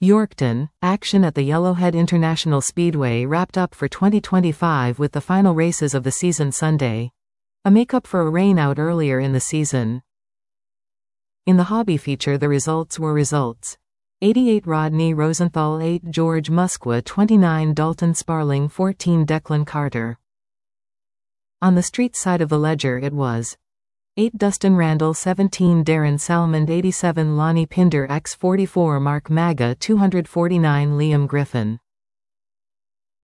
Yorkton, action at the Yellowhead International Speedway wrapped up for 2025 with the final races of the season Sunday. A makeup for a rainout earlier in the season. In the hobby feature the results were results. 88 Rodney Rosenthal 8 George Musqua 29 Dalton Sparling 14 Declan Carter. On the street side of the ledger it was 8 Dustin Randall 17 Darren Salmond 87 Lonnie Pinder x 44 Mark Maga 249 Liam Griffin.